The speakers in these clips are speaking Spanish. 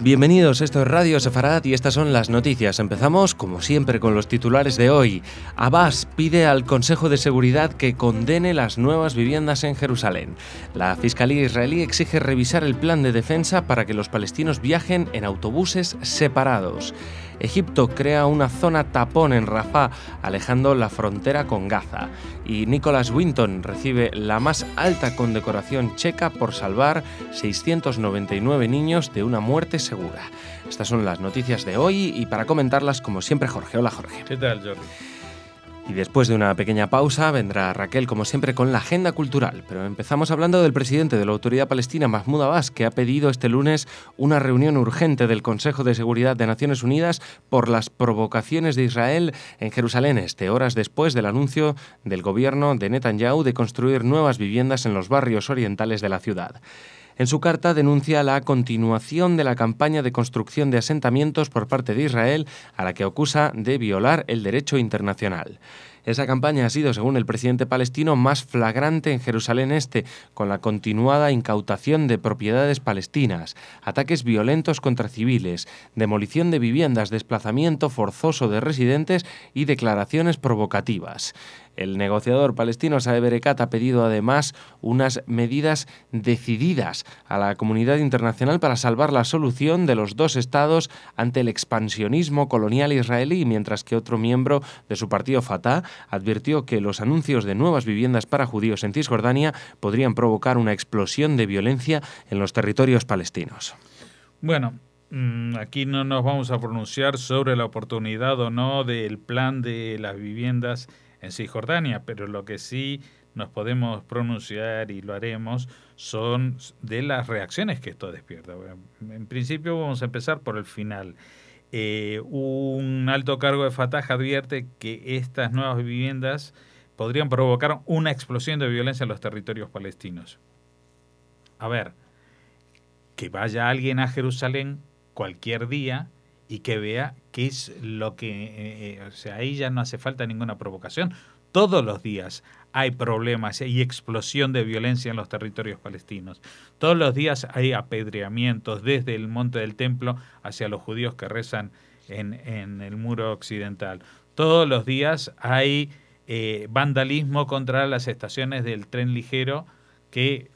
Bienvenidos, esto es Radio Sefarad y estas son las noticias. Empezamos, como siempre, con los titulares de hoy. Abbas pide al Consejo de Seguridad que condene las nuevas viviendas en Jerusalén. La Fiscalía israelí exige revisar el plan de defensa para que los palestinos viajen en autobuses separados. Egipto crea una zona tapón en Rafah, alejando la frontera con Gaza. Y Nicholas Winton recibe la más alta condecoración checa por salvar 699 niños de una muerte segura. Estas son las noticias de hoy y para comentarlas, como siempre, Jorge. Hola, Jorge. ¿Qué tal, Jordi? Y después de una pequeña pausa vendrá Raquel, como siempre, con la agenda cultural. Pero empezamos hablando del presidente de la Autoridad Palestina, Mahmoud Abbas, que ha pedido este lunes una reunión urgente del Consejo de Seguridad de Naciones Unidas por las provocaciones de Israel en Jerusalén, horas después del anuncio del gobierno de Netanyahu de construir nuevas viviendas en los barrios orientales de la ciudad. En su carta denuncia la continuación de la campaña de construcción de asentamientos por parte de Israel, a la que acusa de violar el derecho internacional. Esa campaña ha sido, según el presidente palestino, más flagrante en Jerusalén Este, con la continuada incautación de propiedades palestinas, ataques violentos contra civiles, demolición de viviendas, desplazamiento forzoso de residentes y declaraciones provocativas. El negociador palestino Saeb Erekat ha pedido además unas medidas decididas a la comunidad internacional para salvar la solución de los dos estados ante el expansionismo colonial israelí, mientras que otro miembro de su partido, Fatah, advirtió que los anuncios de nuevas viviendas para judíos en Cisjordania podrían provocar una explosión de violencia en los territorios palestinos. Bueno, aquí no nos vamos a pronunciar sobre la oportunidad o no del plan de las viviendas en Cisjordania, pero lo que sí nos podemos pronunciar, y lo haremos, son de las reacciones que esto despierta. Bueno, en principio vamos a empezar por el final. Un alto cargo de Fatah advierte que estas nuevas viviendas podrían provocar una explosión de violencia en los territorios palestinos. A ver, que vaya alguien a Jerusalén cualquier día y que vea qué es lo que... ahí ya no hace falta ninguna provocación. Todos los días hay problemas y explosión de violencia en los territorios palestinos. Todos los días hay apedreamientos desde el monte del templo hacia los judíos que rezan en el muro occidental. Todos los días hay vandalismo contra las estaciones del tren ligero que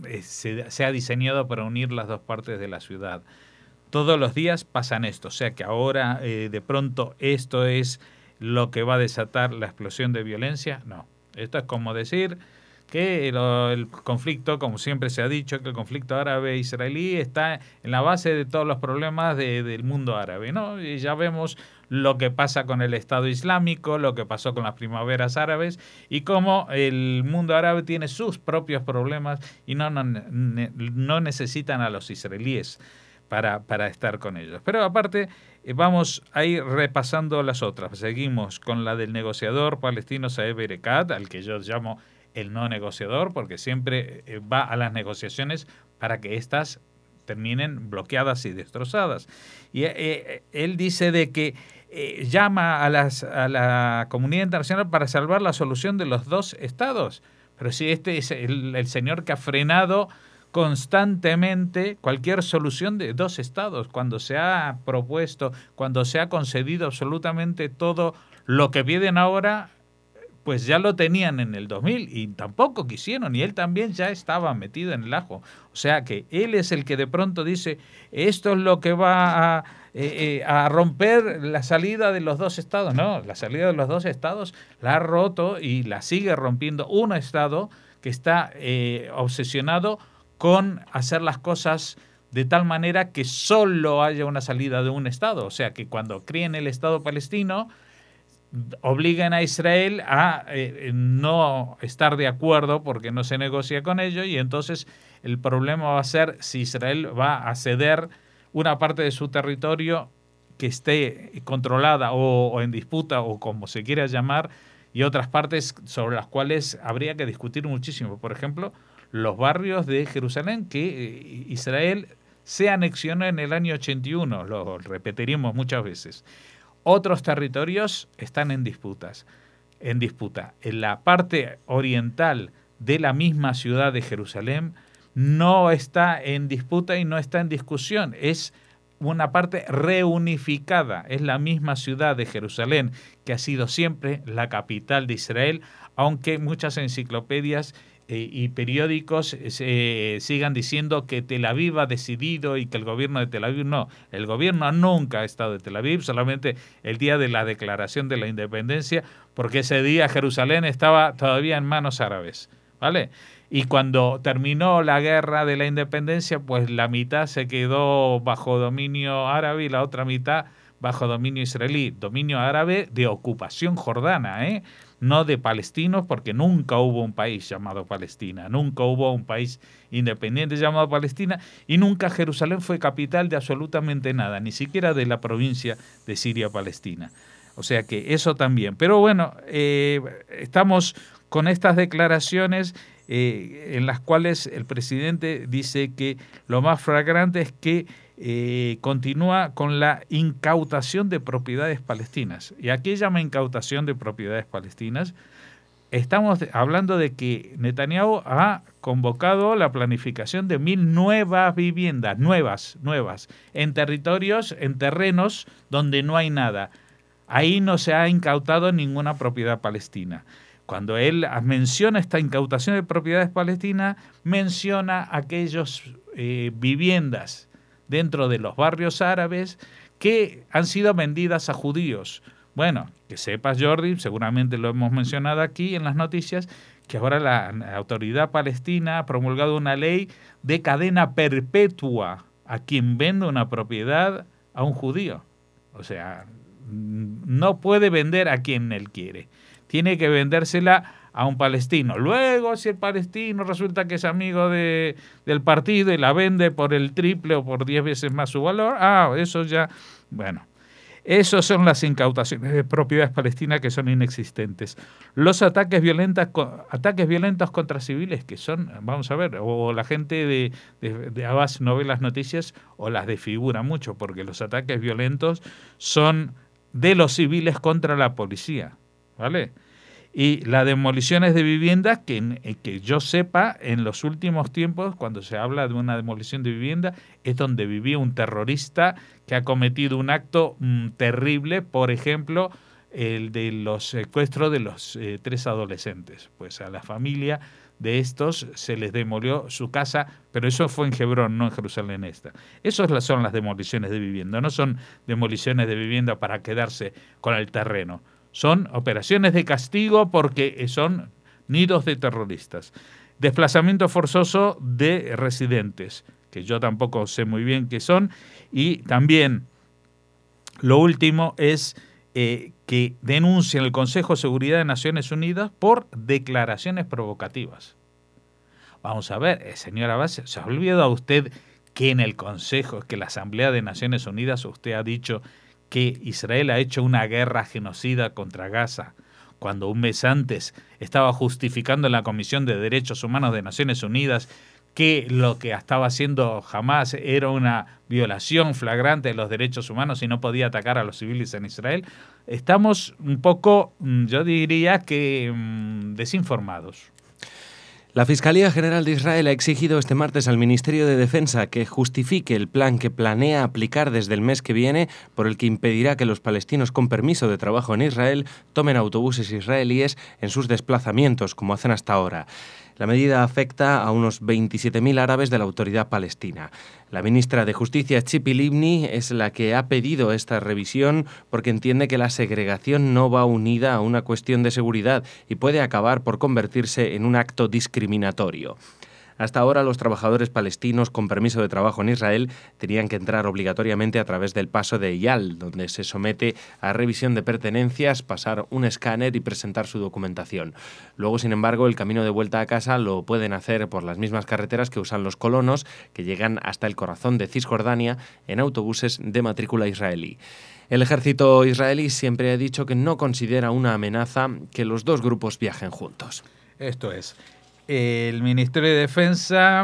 se ha diseñado para unir las dos partes de la ciudad. Todos los días pasan esto, o sea que ahora de pronto esto es lo que va a desatar la explosión de violencia. No, esto es como decir que el conflicto, como siempre se ha dicho, que el conflicto árabe-israelí está en la base de todos los problemas del mundo árabe, ¿no? Y ya vemos lo que pasa con el Estado Islámico, lo que pasó con las primaveras árabes y cómo el mundo árabe tiene sus propios problemas y no necesitan a los israelíes para estar con ellos. Pero aparte, vamos a ir repasando las otras. Seguimos con la del negociador palestino Saeb Erekat, al que yo llamo el no negociador, porque siempre va a las negociaciones para que éstas terminen bloqueadas y destrozadas. Y él dice de que llama a la comunidad internacional para salvar la solución de los dos estados. Pero si este es el señor que ha frenado constantemente cualquier solución de dos estados, cuando se ha propuesto, cuando se ha concedido absolutamente todo lo que piden ahora, pues ya lo tenían en el 2000 y tampoco quisieron, y él también ya estaba metido en el ajo. O sea que él es el que de pronto dice, esto es lo que va a romper la salida de los dos estados. No, la salida de los dos estados la ha roto y la sigue rompiendo un estado que está obsesionado con hacer las cosas de tal manera que solo haya una salida de un Estado. O sea, que cuando creen el Estado palestino, obligan a Israel a no estar de acuerdo porque no se negocia con ello, y entonces el problema va a ser si Israel va a ceder una parte de su territorio que esté controlada o en disputa o como se quiera llamar, y otras partes sobre las cuales habría que discutir muchísimo. Por ejemplo, los barrios de Jerusalén que Israel se anexionó en el año 81, lo repetiremos muchas veces. Otros territorios están en disputa. En la parte oriental de la misma ciudad de Jerusalén no está en disputa y no está en discusión. Es una parte reunificada. Es la misma ciudad de Jerusalén que ha sido siempre la capital de Israel, aunque muchas enciclopedias y periódicos sigan diciendo que Tel Aviv ha decidido y que el gobierno de Tel Aviv no. El gobierno nunca ha estado de Tel Aviv, solamente el día de la declaración de la independencia, porque ese día Jerusalén estaba todavía en manos árabes, ¿vale? Y cuando terminó la guerra de la independencia, pues la mitad se quedó bajo dominio árabe y la otra mitad bajo dominio israelí. Dominio árabe de ocupación jordana, no de palestinos, porque nunca hubo un país llamado Palestina, nunca hubo un país independiente llamado Palestina, y nunca Jerusalén fue capital de absolutamente nada, ni siquiera de la provincia de Siria-Palestina. O sea que eso también. Pero bueno, estamos con estas declaraciones en las cuales el presidente dice que lo más flagrante es que continúa con la incautación de propiedades palestinas. ¿Y a qué llama incautación de propiedades palestinas? Estamos hablando de que Netanyahu ha convocado la planificación de 1.000 nuevas viviendas, nuevas, en territorios, en terrenos donde no hay nada. Ahí no se ha incautado ninguna propiedad palestina. Cuando él menciona esta incautación de propiedades palestinas, menciona aquellas viviendas dentro de los barrios árabes que han sido vendidas a judíos. Bueno, que sepas, Jordi, seguramente lo hemos mencionado aquí en las noticias, que ahora la autoridad palestina ha promulgado una ley de cadena perpetua a quien vende una propiedad a un judío. O sea, no puede vender a quien él quiere. Tiene que vendérsela a un palestino. Luego, si el palestino resulta que es amigo del partido y la vende por el triple o por 10 veces más su valor, eso ya, bueno, esas son las incautaciones de propiedades palestinas que son inexistentes. Los ataques violentos contra civiles, que son, vamos a ver, o la gente de Abbas no ve las noticias o las desfigura mucho, porque los ataques violentos son de los civiles contra la policía, ¿vale? Y las demoliciones de viviendas, que yo sepa, en los últimos tiempos, cuando se habla de una demolición de vivienda, es donde vivía un terrorista que ha cometido un acto terrible, por ejemplo, el de los secuestros de los 3 adolescentes. Pues a la familia de estos se les demolió su casa, pero eso fue en Hebrón, no en Jerusalén Este. Esas son las demoliciones de vivienda, no son demoliciones de vivienda para quedarse con el terreno. Son operaciones de castigo porque son nidos de terroristas. Desplazamiento forzoso de residentes, que yo tampoco sé muy bien qué son. Y también lo último es que denuncian el Consejo de Seguridad de Naciones Unidas por declaraciones provocativas. Vamos a ver, señora Abbas, ¿se ha olvidado usted que en el Consejo, que la Asamblea de Naciones Unidas, usted ha dicho que Israel ha hecho una guerra genocida contra Gaza, cuando un mes antes estaba justificando en la Comisión de Derechos Humanos de Naciones Unidas que lo que estaba haciendo Hamás era una violación flagrante de los derechos humanos y no podía atacar a los civiles en Israel? Estamos un poco, yo diría que desinformados. La Fiscalía General de Israel ha exigido este martes al Ministerio de Defensa que justifique el plan que planea aplicar desde el mes que viene, por el que impedirá que los palestinos con permiso de trabajo en Israel tomen autobuses israelíes en sus desplazamientos, como hacen hasta ahora. La medida afecta a unos 27.000 árabes de la Autoridad Palestina. La ministra de Justicia, Tzipi Livni, es la que ha pedido esta revisión porque entiende que la segregación no va unida a una cuestión de seguridad y puede acabar por convertirse en un acto discriminatorio. Hasta ahora, los trabajadores palestinos con permiso de trabajo en Israel tenían que entrar obligatoriamente a través del paso de Eyal, donde se somete a revisión de pertenencias, pasar un escáner y presentar su documentación. Luego, sin embargo, el camino de vuelta a casa lo pueden hacer por las mismas carreteras que usan los colonos, que llegan hasta el corazón de Cisjordania en autobuses de matrícula israelí. El ejército israelí siempre ha dicho que no considera una amenaza que los dos grupos viajen juntos. Esto es. El Ministerio de Defensa,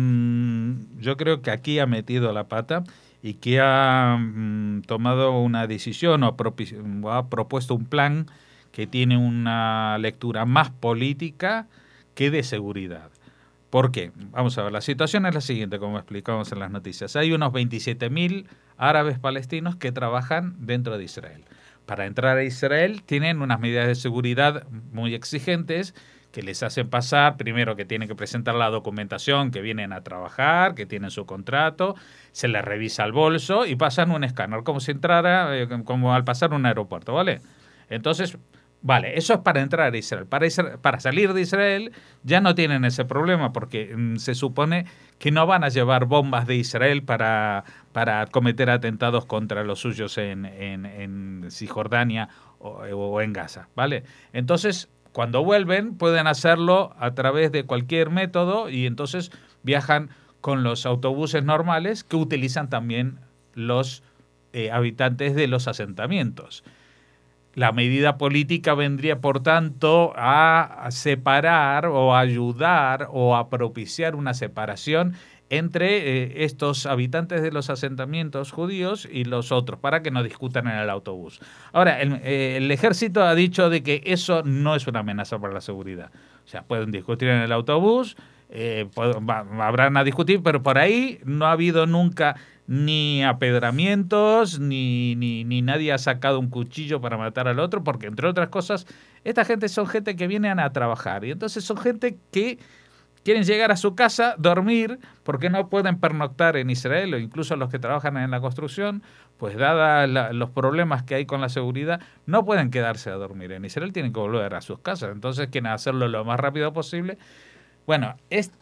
yo creo que aquí ha metido la pata y que ha tomado una decisión o ha propuesto un plan que tiene una lectura más política que de seguridad. ¿Por qué? Vamos a ver, la situación es la siguiente, como explicamos en las noticias. Hay unos 27.000 árabes palestinos que trabajan dentro de Israel. Para entrar a Israel tienen unas medidas de seguridad muy exigentes que les hacen pasar, primero que tienen que presentar la documentación, que vienen a trabajar, que tienen su contrato, se les revisa el bolso y pasan un escáner, como si entrara, como al pasar un aeropuerto, ¿vale? Entonces, vale, eso es para entrar a Israel. Para salir de Israel ya no tienen ese problema porque se supone que no van a llevar bombas de Israel para cometer atentados contra los suyos en Cisjordania o en Gaza, ¿vale? Entonces, cuando vuelven pueden hacerlo a través de cualquier método y entonces viajan con los autobuses normales que utilizan también los habitantes de los asentamientos. La medida política vendría, por tanto, a separar o a ayudar o a propiciar una separación entre estos habitantes de los asentamientos judíos y los otros, para que no discutan en el autobús. Ahora, el ejército ha dicho de que eso no es una amenaza para la seguridad. O sea, pueden discutir en el autobús, habrán a discutir, pero por ahí no ha habido nunca ni apedramientos, ni nadie ha sacado un cuchillo para matar al otro, porque entre otras cosas, esta gente son gente que vienen a trabajar, y entonces son gente que quieren llegar a su casa, dormir, porque no pueden pernoctar en Israel, o incluso los que trabajan en la construcción, pues dada los problemas que hay con la seguridad, no pueden quedarse a dormir en Israel, tienen que volver a sus casas, entonces quieren hacerlo lo más rápido posible. Bueno,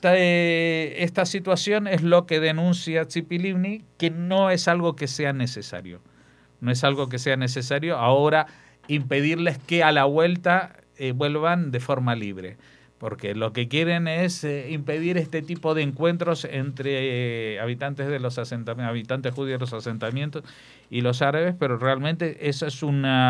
esta situación es lo que denuncia Tzipi Livni, que no es algo que sea necesario. No es algo que sea necesario ahora impedirles que a la vuelta vuelvan de forma libre. Porque lo que quieren es impedir este tipo de encuentros entre habitantes de los asentamientos, habitantes judíos de los asentamientos y los árabes, pero realmente eso es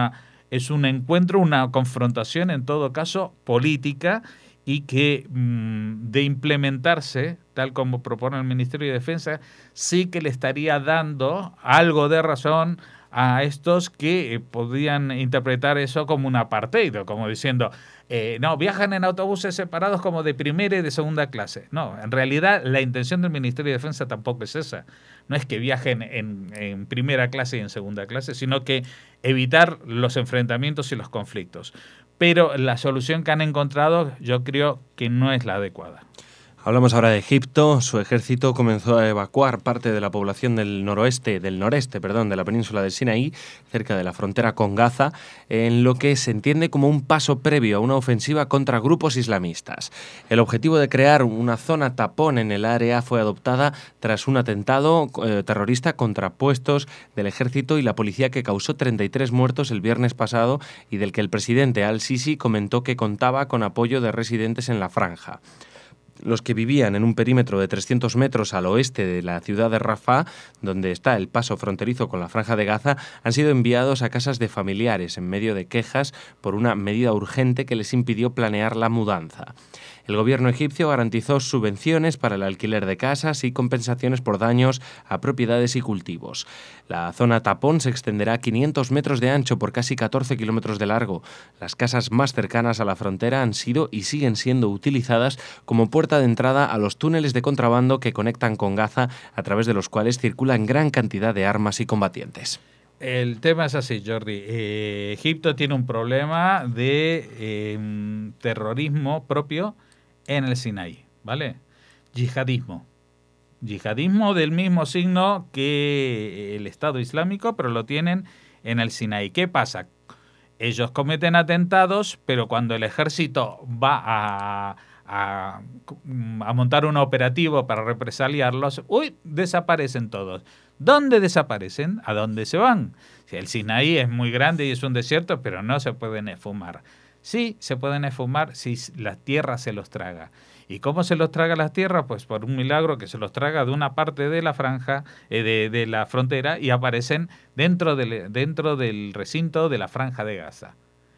un encuentro, una confrontación en todo caso política, y que de implementarse, tal como propone el Ministerio de Defensa, sí que le estaría dando algo de razón a estos que podían interpretar eso como un apartheid, como diciendo, no, viajan en autobuses separados como de primera y de segunda clase. No, en realidad la intención del Ministerio de Defensa tampoco es esa. No es que viajen en primera clase y en segunda clase, sino que evitar los enfrentamientos y los conflictos. Pero la solución que han encontrado yo creo que no es la adecuada. Hablamos ahora de Egipto. Su ejército comenzó a evacuar parte de la población del noreste de la península del Sinaí, cerca de la frontera con Gaza, en lo que se entiende como un paso previo a una ofensiva contra grupos islamistas. El objetivo de crear una zona tapón en el área fue adoptada tras un atentado terrorista contra puestos del ejército y la policía que causó 33 muertos el viernes pasado y del que el presidente al-Sisi comentó que contaba con apoyo de residentes en la franja. Los que vivían en un perímetro de 300 metros al oeste de la ciudad de Rafah, donde está el paso fronterizo con la Franja de Gaza, han sido enviados a casas de familiares en medio de quejas por una medida urgente que les impidió planear la mudanza. El gobierno egipcio garantizó subvenciones para el alquiler de casas y compensaciones por daños a propiedades y cultivos. La zona tapón se extenderá 500 metros de ancho por casi 14 kilómetros de largo. Las casas más cercanas a la frontera han sido y siguen siendo utilizadas como puerta de entrada a los túneles de contrabando que conectan con Gaza, a través de los cuales circulan gran cantidad de armas y combatientes. El tema es así, Jordi. Egipto tiene un problema de terrorismo propio en el Sinaí, ¿vale? Yihadismo. Yihadismo del mismo signo que el Estado Islámico, pero lo tienen en el Sinaí. ¿Qué pasa? Ellos cometen atentados, pero cuando el ejército va a montar un operativo para represaliarlos, desaparecen todos. ¿Dónde desaparecen? ¿A dónde se van? El Sinaí es muy grande y es un desierto, pero no se pueden esfumar. Sí, se pueden esfumar si la tierra se los traga. ¿Y cómo se los traga la tierra? Pues por un milagro que se los traga de una parte de la franja, de la frontera, y aparecen dentro del recinto de la Franja de Gaza.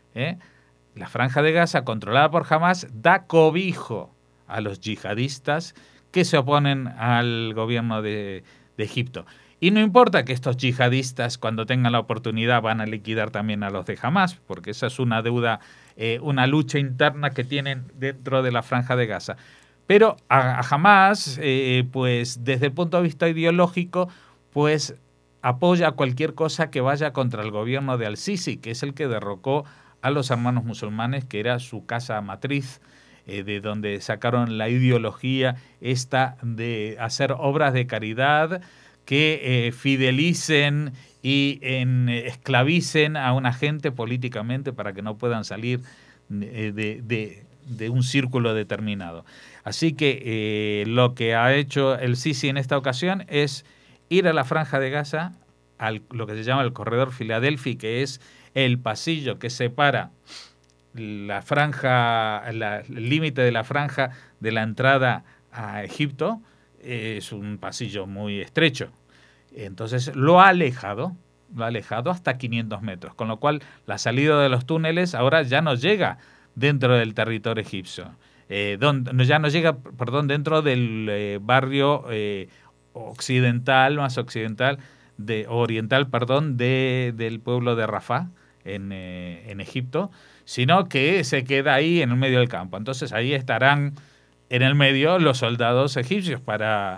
La Franja de Gaza, controlada por Hamas, da cobijo a los yihadistas que se oponen al gobierno de Egipto. Y no importa que estos yihadistas, cuando tengan la oportunidad, van a liquidar también a los de Hamas, porque esa es una deuda, una lucha interna que tienen dentro de la Franja de Gaza. Pero a Hamás, pues desde el punto de vista ideológico, pues apoya cualquier cosa que vaya contra el gobierno de al-Sisi, que es el que derrocó a los Hermanos Musulmanes, que era su casa matriz, de donde sacaron la ideología esta de hacer obras de caridad que fidelicen y esclavicen a una gente políticamente para que no puedan salir de un círculo determinado. Así que lo que ha hecho el Sisi en esta ocasión es ir a la Franja de Gaza, lo que se llama el corredor Filadelfi, que es el pasillo que separa la franja, el límite de la franja de la entrada a Egipto. Es un pasillo muy estrecho. Entonces lo ha alejado hasta 500 metros, con lo cual la salida de los túneles ahora ya no llega dentro del territorio egipcio. Ya no llega, dentro del barrio oriental, del pueblo de Rafah, en Egipto, sino que se queda ahí en el medio del campo. Entonces ahí estarán en el medio los soldados egipcios para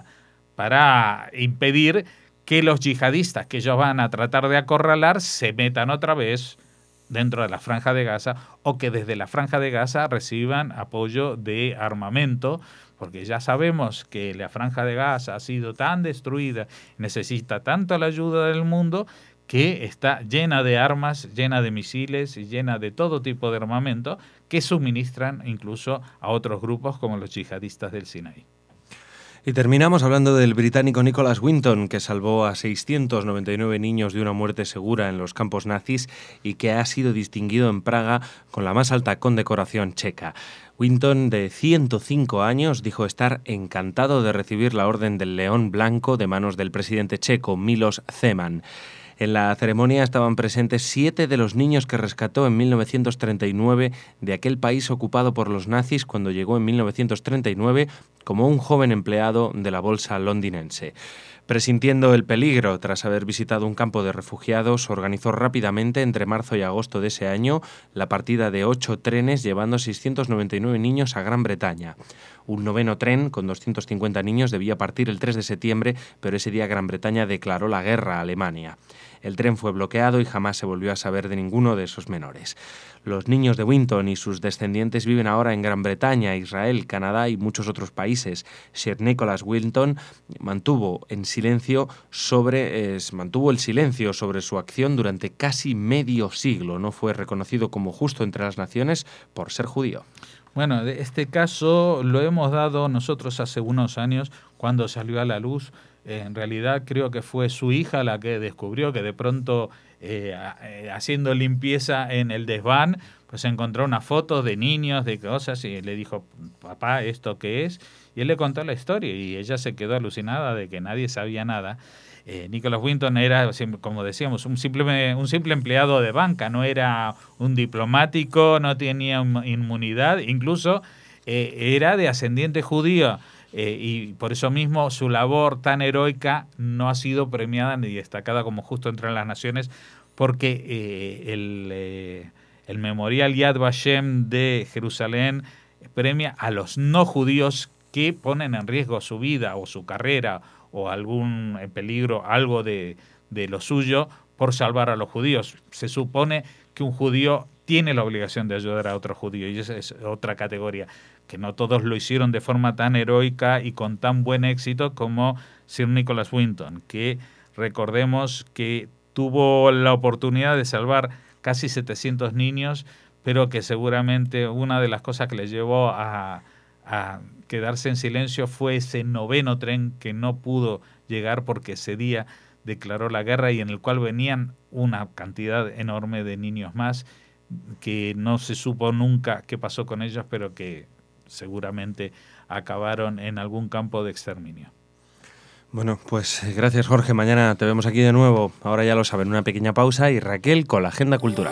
impedir que los yihadistas que ellos van a tratar de acorralar se metan otra vez dentro de la Franja de Gaza, o que desde la Franja de Gaza reciban apoyo de armamento, porque ya sabemos que la Franja de Gaza ha sido tan destruida, necesita tanto la ayuda del mundo, que está llena de armas, llena de misiles y llena de todo tipo de armamento que suministran incluso a otros grupos como los yihadistas del Sinaí. Y terminamos hablando del británico Nicholas Winton, que salvó a 699 niños de una muerte segura en los campos nazis y que ha sido distinguido en Praga con la más alta condecoración checa. Winton, de 105 años, dijo estar encantado de recibir la Orden del León Blanco de manos del presidente checo, Miloš Zeman. En la ceremonia estaban presentes 7 de los niños que rescató en 1939 de aquel país ocupado por los nazis cuando llegó en 1939 como un joven empleado de la bolsa londinense. Presintiendo el peligro tras haber visitado un campo de refugiados, organizó rápidamente entre marzo y agosto de ese año la partida de 8 trenes llevando 699 niños a Gran Bretaña. Un noveno tren con 250 niños debía partir el 3 de septiembre, pero ese día Gran Bretaña declaró la guerra a Alemania. El tren fue bloqueado y jamás se volvió a saber de ninguno de esos menores. Los niños de Winton y sus descendientes viven ahora en Gran Bretaña, Israel, Canadá y muchos otros países. Sir Nicholas Winton mantuvo el silencio sobre su acción durante casi medio siglo. No fue reconocido como justo entre las naciones por ser judío. Bueno, este caso lo hemos dado nosotros hace unos años cuando salió a la luz. En realidad creo que fue su hija la que descubrió que de pronto haciendo limpieza en el desván, pues encontró una foto de niños, de cosas, y le dijo, papá, ¿esto qué es? Y él le contó la historia y ella se quedó alucinada de que nadie sabía nada. Nicholas Winton era, como decíamos, un simple empleado de banca, no era un diplomático, no tenía inmunidad, incluso era de ascendiente judío. Y por eso mismo su labor tan heroica no ha sido premiada ni destacada como justo entre las naciones, porque el Memorial Yad Vashem de Jerusalén premia a los no judíos que ponen en riesgo su vida o su carrera o algún peligro, algo de lo suyo, por salvar a los judíos. Se supone que un judío tiene la obligación de ayudar a otro judío, y esa es otra categoría, que no todos lo hicieron de forma tan heroica y con tan buen éxito como Sir Nicholas Winton, que recordemos que tuvo la oportunidad de salvar casi 700 niños, pero que seguramente una de las cosas que le llevó a quedarse en silencio fue ese noveno tren que no pudo llegar porque ese día declaró la guerra y en el cual venían una cantidad enorme de niños más que no se supo nunca qué pasó con ellos, pero que seguramente acabaron en algún campo de exterminio. Bueno, pues gracias, Jorge. Mañana te vemos aquí de nuevo. Ahora ya lo saben, una pequeña pausa y Raquel con la agenda cultural.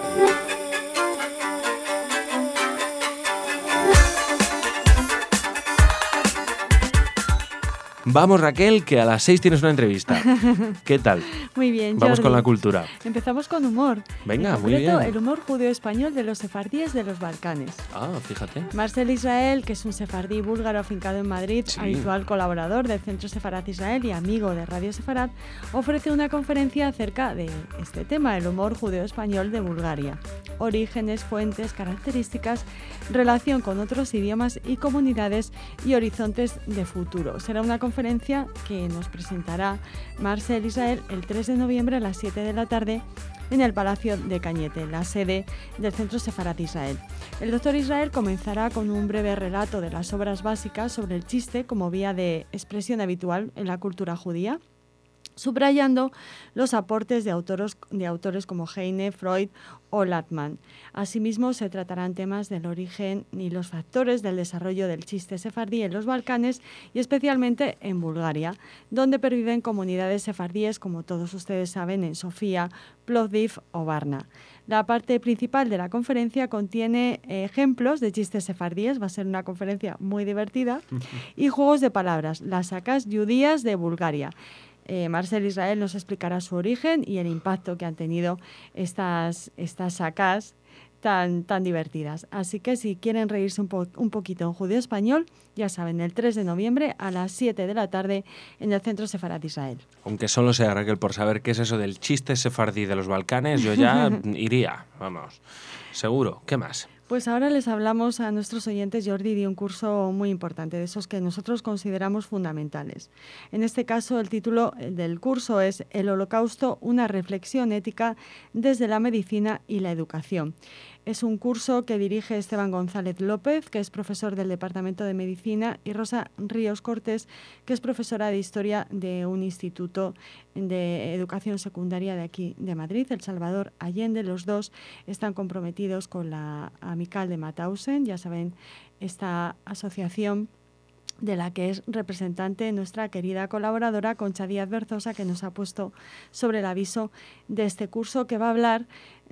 Vamos, Raquel, que a las 6 tienes una entrevista. ¿Qué tal? Muy bien, Vamos Jordi. con la cultura. Empezamos con humor. Venga, en muy concreto, bien. el humor judeo-español de los sefardíes de los Balcanes. Ah, fíjate. Marcel Israel, que es un sefardí búlgaro afincado en Madrid, Sí. habitual colaborador del Centro Sefarad Israel y amigo de Radio Sefarad, ofrece una conferencia acerca de este tema, el humor judeo-español de Bulgaria. Orígenes, fuentes, características, relación con otros idiomas y comunidades y horizontes de futuro. Será una conferencia que nos presentará Marcel Israel el 3 de noviembre a las 7 de la tarde en el Palacio de Cañete, la sede del Centro Sefarad Israel. El doctor Israel comenzará con un breve relato de las obras básicas sobre el chiste como vía de expresión habitual en la cultura judía, subrayando los aportes de autores como Heine, Freud o Latman. Asimismo, se tratarán temas del origen y los factores del desarrollo del chiste sefardí en los Balcanes y especialmente en Bulgaria, donde perviven comunidades sefardíes, como todos ustedes saben, en Sofía, Plovdiv o Varna. La parte principal de la conferencia contiene ejemplos de chistes sefardíes, va a ser una conferencia muy divertida, y juegos de palabras, las sacas judías de Bulgaria. Marcel Israel nos explicará su origen y el impacto que han tenido estas sacas tan divertidas. Así que si quieren reírse un poquito en judío español, ya saben, el 3 de noviembre a las 7 de la tarde en el Centro Sefarad Israel. Aunque solo sea, Raquel, por saber qué es eso del chiste sefardí de los Balcanes, yo ya iría, vamos, seguro. ¿Qué más? Pues ahora les hablamos a nuestros oyentes, Jordi, de un curso muy importante, de esos que nosotros consideramos fundamentales. En este caso, el título del curso es El Holocausto, una reflexión ética desde la medicina y la educación. Es un curso que dirige Esteban González López, que es profesor del Departamento de Medicina, y Rosa Ríos Cortés, que es profesora de Historia de un instituto de educación secundaria de aquí, de Madrid, El Salvador Allende. Los dos están comprometidos con la Amical de Mauthausen, ya saben, esta asociación de la que es representante nuestra querida colaboradora Concha Díaz Berzosa, que nos ha puesto sobre el aviso de este curso que va a hablar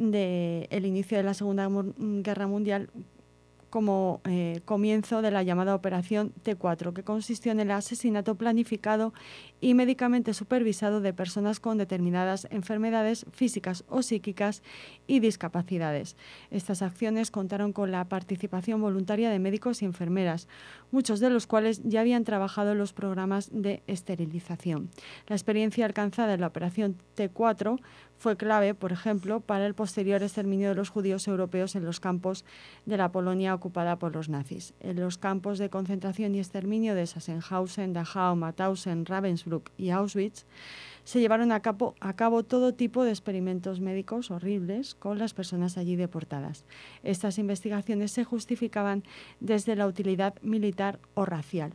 del inicio de la Segunda Guerra Mundial como comienzo de la llamada Operación T4, que consistió en el asesinato planificado y médicamente supervisado de personas con determinadas enfermedades físicas o psíquicas y discapacidades. Estas acciones contaron con la participación voluntaria de médicos y enfermeras, muchos de los cuales ya habían trabajado en los programas de esterilización. La experiencia alcanzada en la Operación T4 fue clave, por ejemplo, para el posterior exterminio de los judíos europeos en los campos de la Polonia ocupada por los nazis. En los campos de concentración y exterminio de Sachsenhausen, Dachau, Mauthausen, Ravensbrück y Auschwitz se llevaron a cabo todo tipo de experimentos médicos horribles con las personas allí deportadas. Estas investigaciones se justificaban desde la utilidad militar o racial.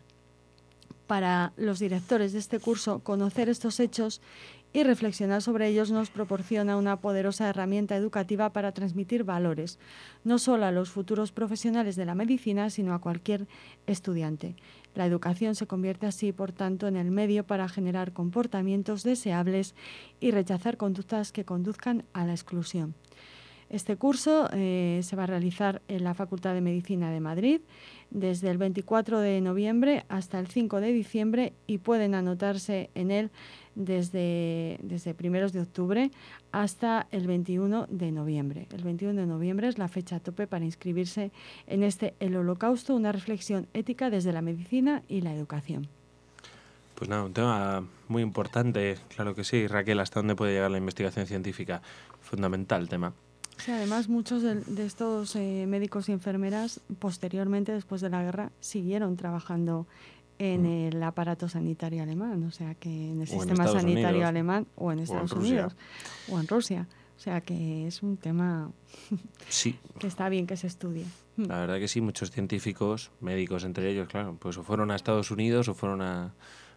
Para los directores de este curso, conocer estos hechos y reflexionar sobre ellos nos proporciona una poderosa herramienta educativa para transmitir valores, no solo a los futuros profesionales de la medicina, sino a cualquier estudiante. La educación se convierte así, por tanto, en el medio para generar comportamientos deseables y rechazar conductas que conduzcan a la exclusión. Este curso se va a realizar en la Facultad de Medicina de Madrid desde el 24 de noviembre hasta el 5 de diciembre y pueden anotarse en él desde primeros de octubre hasta el 21 de noviembre. El 21 de noviembre es la fecha tope para inscribirse en El Holocausto, una reflexión ética desde la medicina y la educación. Pues nada, un tema muy importante, claro que sí, Raquel, hasta dónde puede llegar la investigación científica. Fundamental tema. Sí, además, muchos de estos médicos y enfermeras, posteriormente, después de la guerra, siguieron trabajando en el aparato sanitario alemán, o sea, que en el sistema sanitario alemán o en Estados Unidos o en Rusia. O sea, que es un tema sí, que está bien que se estudie. La verdad que sí, muchos científicos, médicos entre ellos, claro, pues o fueron a Estados Unidos o fueron a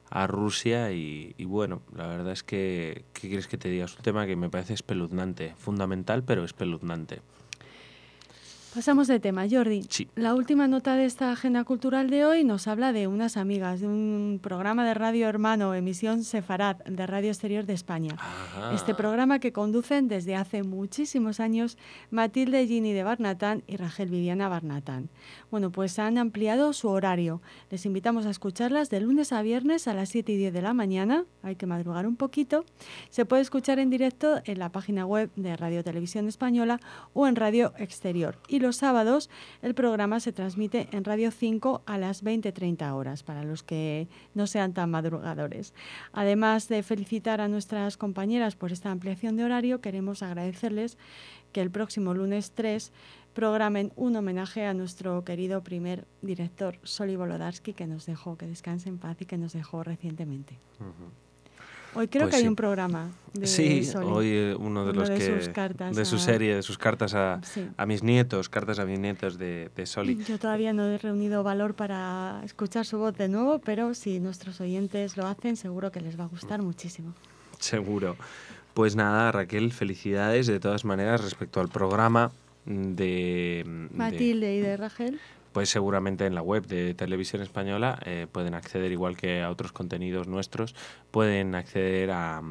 Rusia y bueno, la verdad es que, ¿qué quieres que te diga? Es un tema que me parece espeluznante, fundamental, pero espeluznante. Pasamos de tema, Jordi. Sí. La última nota de esta agenda cultural de hoy nos habla de unas amigas, de un programa de radio hermano, emisión Sefarad, de Radio Exterior de España. Ajá. Este programa que conducen desde hace muchísimos años Matilde Gini de Barnatán y Rachel Viviana Barnatán. Bueno, pues han ampliado su horario. Les invitamos a escucharlas de lunes a viernes a las 7:10 de la mañana. Hay que madrugar un poquito. Se puede escuchar en directo en la página web de Radio Televisión Española o en Radio Exterior. Y los sábados el programa se transmite en Radio 5 a las 20:30 horas, para los que no sean tan madrugadores. Además de felicitar a nuestras compañeras por esta ampliación de horario, queremos agradecerles que el próximo lunes 3 programen un homenaje a nuestro querido primer director, Soli Volodarsky, que nos dejó, que descanse en paz y que nos dejó recientemente. Hoy creo Pues que hay sí. un programa de Sí, Soli. hoy uno de los que sus cartas de su serie, de sus cartas Sí. a mis nietos, cartas a mis nietos de Soli. Yo todavía no he reunido valor para escuchar su voz de nuevo, pero si nuestros oyentes lo hacen, seguro que les va a gustar muchísimo. Seguro. Pues nada, Raquel, felicidades de todas maneras respecto al programa de Matilde y de Rachel. Pues seguramente en la web de Televisión Española pueden acceder, igual que a otros contenidos nuestros, pueden acceder a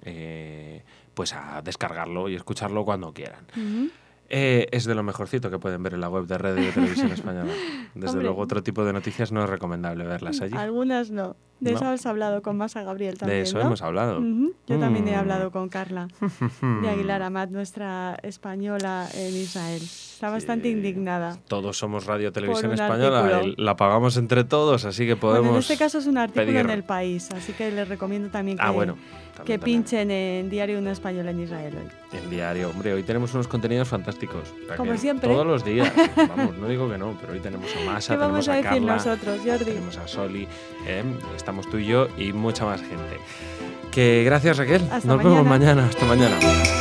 pues a descargarlo y escucharlo cuando quieran. Uh-huh. Es de lo mejorcito que pueden ver en la web de Radio Televisión Española. Desde Hombre, luego, otro tipo de noticias no es recomendable verlas allí. Algunas no. De No. eso has hablado con Masa Gabriel también, De eso ¿no? hemos hablado. Uh-huh. Yo también he hablado con Carla de Aguilar Amat, nuestra española en Israel. Está bastante indignada. Todos somos Radio Televisión un Española artículo. y la pagamos entre todos, así que podemos Bueno, en este caso es un artículo pedir- en El País, así que les recomiendo también que, bueno, que también. pinchen en Diario Una Española en Israel hoy. En diario. Hombre, hoy tenemos unos contenidos fantásticos. Raquel. Como siempre. Todos los días. Vamos, no digo que no, pero hoy tenemos a Masa, ¿Qué vamos tenemos a a decir Carla, nosotros, Jordi? tenemos a Soli, estamos tú y yo y mucha más gente. Que gracias, Raquel. Hasta Nos vemos mañana. mañana. Hasta mañana.